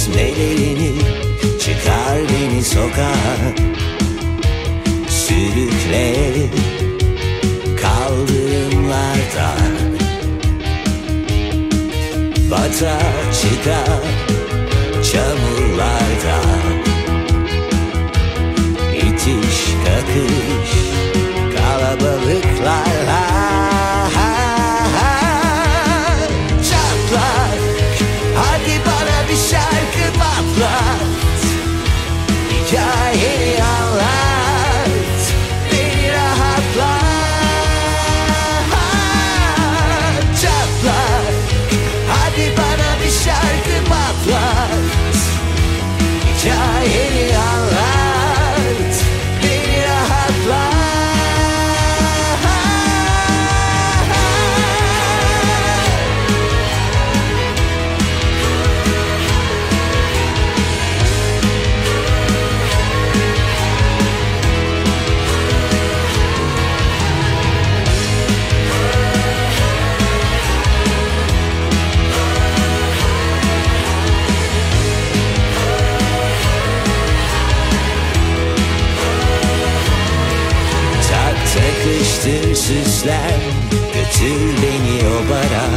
etmelerini, çıkar beni sokağa, sürükle kaldırımlarda, bata çıka çamurlarda, itiş kakış kalabalıklarla. Çatlak, hadi bana bir şarkı patlat, hikayeni anlat, beni rahatlat. Çatlak, hadi bana bir şarkı patlat, hikayeni anlat, beni rahatlat. Takıştır süsler, götür beni o bara,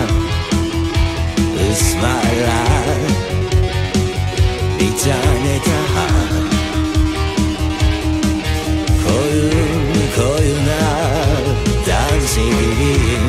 ısmarla bir tane daha. Koyun koyuna dans edelim,